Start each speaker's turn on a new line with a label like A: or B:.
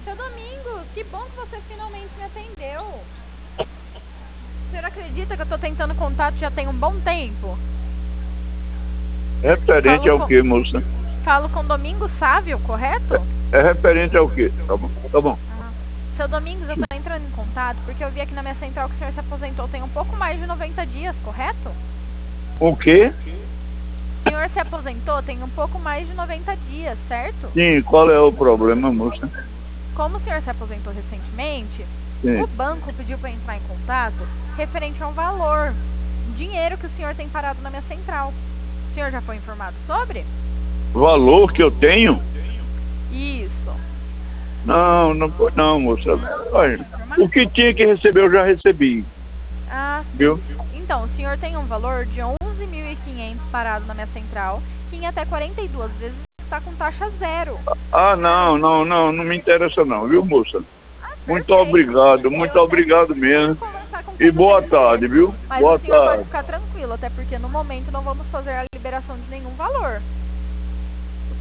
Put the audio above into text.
A: Seu Domingos, que bom que você finalmente me atendeu. O senhor acredita que eu tô tentando contato já tem um bom tempo?
B: Referente ao que, moça?
A: Falo com Domingos Sávio, correto?
B: É referente ao quê? Tá bom, tá bom.
A: Seu Domingos, eu tô entrando em contato porque eu vi aqui na minha central que o senhor se aposentou tem um pouco mais de 90 dias, correto?
B: O quê?
A: O senhor se aposentou tem um pouco mais de 90 dias, certo?
B: Sim, qual é o problema, moça?
A: Como o senhor se aposentou recentemente,
B: Sim.
A: o banco pediu para entrar em contato referente ao valor, dinheiro que o senhor tem parado na minha central. O senhor já foi informado sobre?
B: Valor que eu tenho?
A: Isso.
B: Não foi não, moça. Olha, o que tinha que receber eu já recebi.
A: Ah, sim.
B: Viu?
A: Então, o senhor tem um valor de 11.500 parado na minha central, que em até 42 vezes está com taxa zero.
B: Ah, não me interessa não, viu, moça? Muito
A: Perfeito.
B: obrigado mesmo.
A: Conversar com
B: E
A: quem
B: boa
A: você
B: tarde,
A: quiser.
B: viu?
A: Mas
B: Boa
A: o senhor pode
B: tarde.
A: ficar tranquilo, até porque no momento não vamos fazer a liberação de nenhum valor.